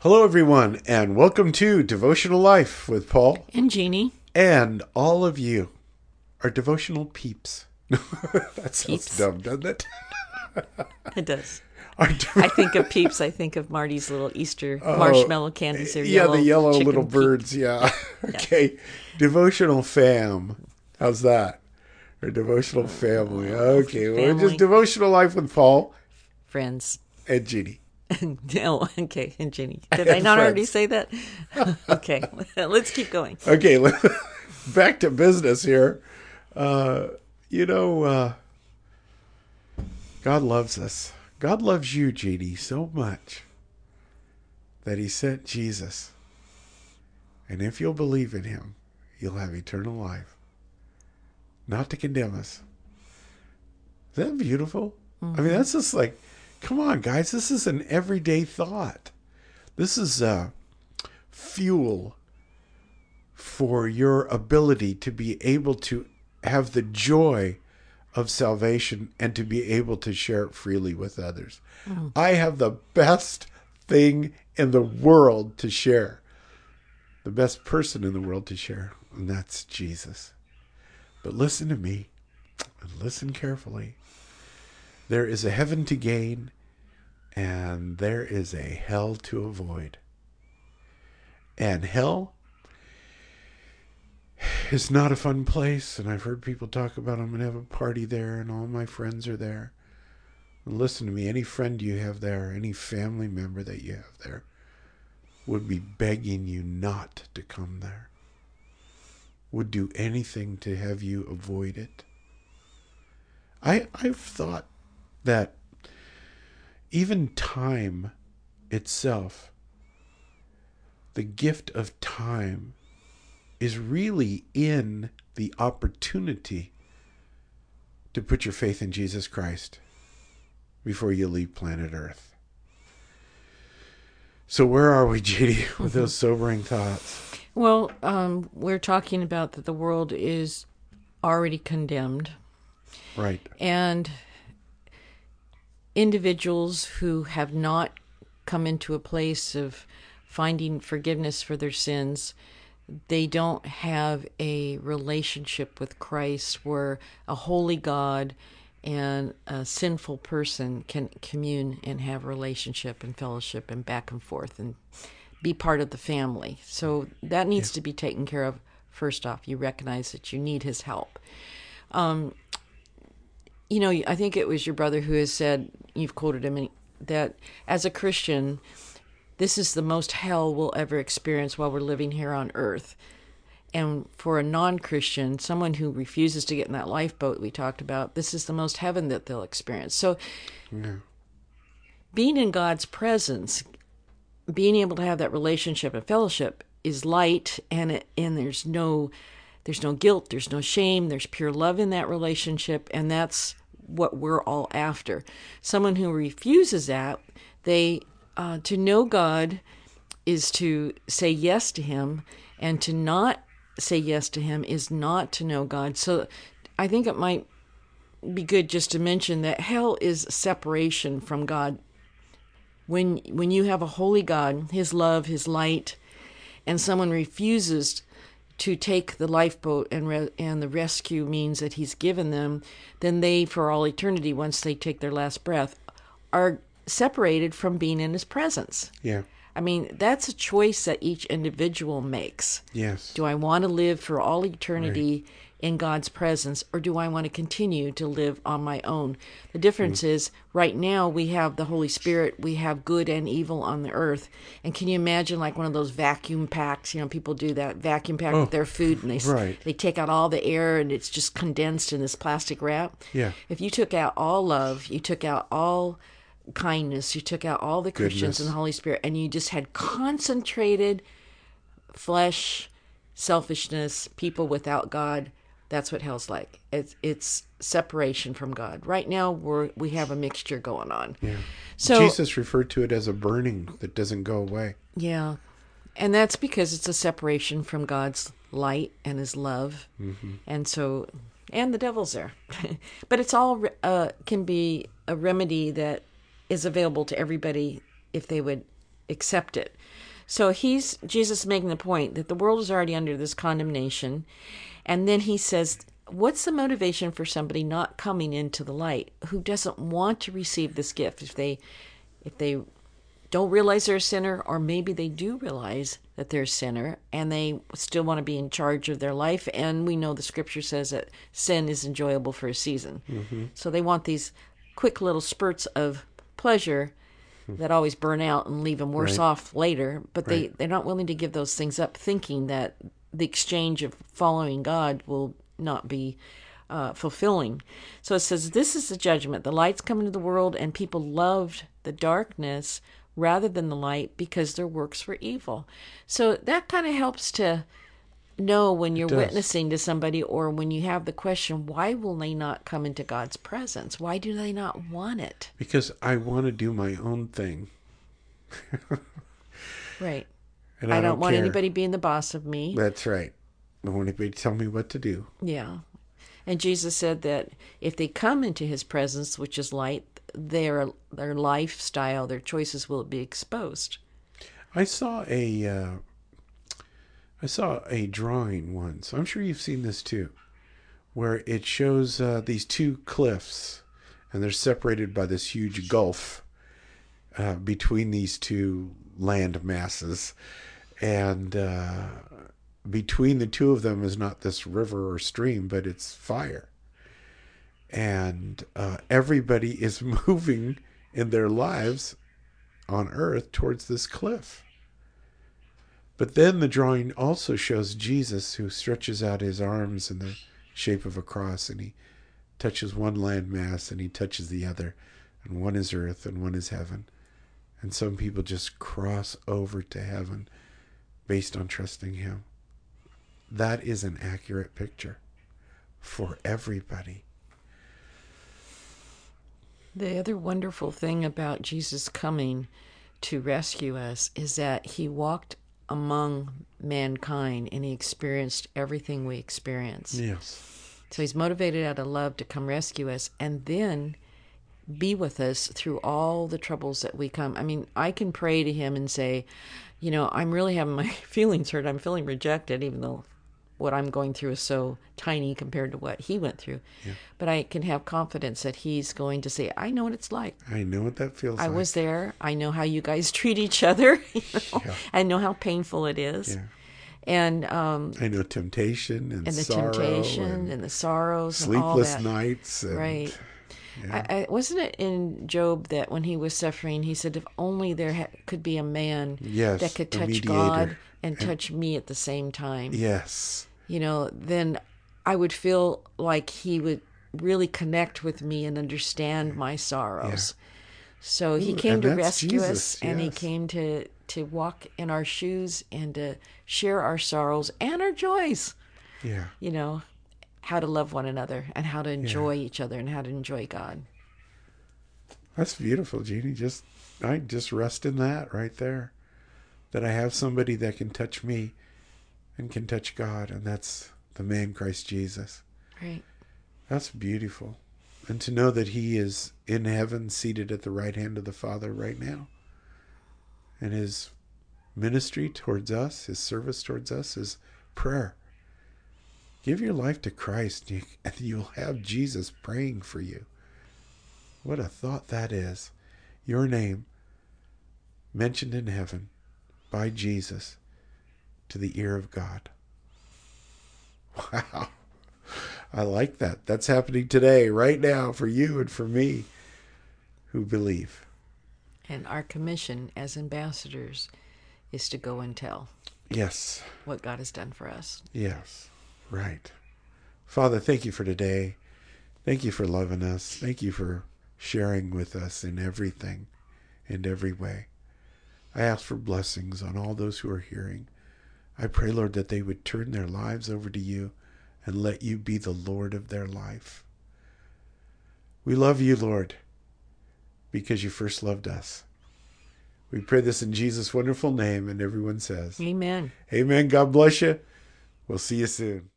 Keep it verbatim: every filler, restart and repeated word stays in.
Hello, everyone, and welcome to Devotional Life with Paul And Jeannie. and all of you, our devotional peeps. That sounds Peeps. dumb, doesn't it? It does. Our de- I think of Peeps. I think of Marty's little Easter Oh, marshmallow candies. They're yeah, yellow the yellow chicken little peep. birds. Yeah. Okay. Devotional fam. How's that? Or devotional family. Okay. Well, we're family. just Devotional Life with Paul Friends. and Jeannie. Oh, okay. And Jeannie. Did I not already friends. say that? Okay. Let's keep going. Okay. Back to business here. Uh, you know, uh, God loves us. God loves you, Jeannie, so much that he sent Jesus. And if you'll believe in him, you'll have eternal life. Not to condemn us. Is that beautiful? Mm-hmm. I mean, that's just like, come on, guys. This is an everyday thought. This is uh, fuel for your ability to be able to have the joy of salvation and to be able to share it freely with others. Mm. I have the best thing in the world to share. The best person in the world to share, and that's Jesus. But listen to me, and listen carefully. There is a heaven to gain, and there is a hell to avoid. And hell is not a fun place, and I've heard people talk about I'm going to have a party there, and all my friends are there. And listen to me, any friend you have there, any family member that you have there, would be begging you not to come there. Would do anything to have you avoid it. I, I've thought that even time itself, the gift of time, is really in the opportunity to put your faith in Jesus Christ before you leave planet Earth. So where are we, Judy, with those sobering thoughts? Well, um, we're talking about that the world is already condemned. Right. And individuals who have not come into a place of finding forgiveness for their sins, they don't have a relationship with Christ where a holy God and a sinful person can commune and have relationship and fellowship and back and forth and be part of the family. So that needs yeah. to be taken care of. First off, you recognize that you need his help. Um, you know, I think it was your brother who has said, you've quoted him, that as a Christian, this is the most hell we'll ever experience while we're living here on earth. And for a non-Christian, someone who refuses to get in that lifeboat we talked about, this is the most heaven that they'll experience. So yeah. being in God's presence, being able to have that relationship and fellowship is light, and it, and there's no there's no guilt, there's no shame, there's pure love in that relationship, and that's what we're all after. Someone who refuses that, they uh, to know God is to say yes to him, and to not say yes to him is not to know God. So I think it might be good just to mention that hell is separation from God. When when you have a holy God, his love, his light, and someone refuses to take the lifeboat and re- and the rescue means that he's given them, then they, for all eternity, once they take their last breath, are separated from being in his presence. Yeah. I mean, that's a choice that each individual makes. Yes. Do I want to live for all eternity right. in God's presence, or do I want to continue to live on my own? The difference mm. is, right now we have the Holy Spirit, we have good and evil on the earth. And can you imagine like one of those vacuum packs? You know, people do that vacuum pack oh, with their food, and they right. they take out all the air, and it's just condensed in this plastic wrap. Yeah. If you took out all love, you took out all kindness, you took out all the Christians Goodness. and the Holy Spirit, and you just had concentrated flesh, selfishness, people without God. That's what hell's like. It's it's separation from God. Right now we're we have a mixture going on. Yeah. So Jesus referred to it as a burning that doesn't go away. Yeah. And that's because it's a separation from God's light and his love. Mm-hmm. And so and the devil's there. But it's all uh, can be a remedy that is available to everybody if they would accept it. So he's Jesus making the point that the world is already under this condemnation. And then he says, what's the motivation for somebody not coming into the light who doesn't want to receive this gift? If they if they don't realize they're a sinner, or maybe they do realize that they're a sinner and they still want to be in charge of their life. And we know the scripture says that sin is enjoyable for a season. Mm-hmm. So they want these quick little spurts of pleasure that always burn out and leave them worse Right. off later. But they, Right. they're not willing to give those things up, thinking that the exchange of following God will not be uh, fulfilling. So it says, this is the judgment. The light's come into the world, and people loved the darkness rather than the light because their works were evil. So that kind of helps to know when you're does. witnessing to somebody, or when you have the question, why will they not come into God's presence? Why do they not want it? Because I want to do my own thing. Right. And I, I, don't, want care. anybody being the boss of me. That's right. I don't want anybody to tell me what to do. Yeah. And Jesus said that if they come into his presence, which is light, their their lifestyle, their choices will be exposed. I saw a, uh, I saw a drawing once. I'm sure you've seen this too, where it shows uh, these two cliffs, and they're separated by this huge gulf uh, between these two land masses, and uh, between the two of them is not this river or stream, but it's fire. And uh, everybody is moving in their lives on earth towards this cliff. But then the drawing also shows Jesus, who stretches out his arms in the shape of a cross, and he touches one landmass and he touches the other, and one is earth and one is heaven. And some people just cross over to heaven based on trusting him. That is an accurate picture for everybody. The other wonderful thing about Jesus coming to rescue us is that he walked among mankind and he experienced everything we experience. Yes. So he's motivated out of love to come rescue us and then be with us through all the troubles that we come. I mean, I can pray to him and say, you know, I'm really having my feelings hurt. I'm feeling rejected, even though what I'm going through is so tiny compared to what he went through. Yeah. But I can have confidence that he's going to say, I know what it's like. I know what that feels I like. was there. I know how you guys treat each other. You know? Yeah. I know how painful it is. Yeah. And um, I know temptation and, and the sorrow temptation and, and the sorrows and all sleepless that. nights. And, Right. Yeah. I, I, wasn't it in Job that when he was suffering, he said, if only there ha- could be a man Yes, that could a touch mediator. God and, And- touch me at the same time. Yes. You know, then I would feel like he would really connect with me and understand my sorrows. So he Ooh, came and to that's rescue Jesus, us, and he yes. came to, to walk in our shoes and to share our sorrows and our joys. Yeah. You know, how to love one another and how to enjoy each other and how to enjoy God. That's beautiful, Jeannie. Just I just rest in that right there. That I have somebody that can touch me and can touch God, and that's the man Christ Jesus. Right. That's beautiful. And to know that he is in heaven, seated at the right hand of the Father right now. And his ministry towards us, his service towards us is prayer. Give your life to Christ, and you'll have Jesus praying for you. What a thought that is. Your name mentioned in heaven by Jesus to the ear of God. Wow. I like that. That's happening today, right now, for you and for me who believe. And our commission as ambassadors is to go and tell Yes. what God has done for us. Yes. Right. Father, thank you for today. Thank you for loving us. Thank you for sharing with us in everything and every way. I ask for blessings on all those who are hearing. I pray, Lord, that they would turn their lives over to you and let you be the Lord of their life. We love you, Lord, because you first loved us. We pray this in Jesus' wonderful name, and everyone says, Amen. Amen. God bless you. We'll see you soon.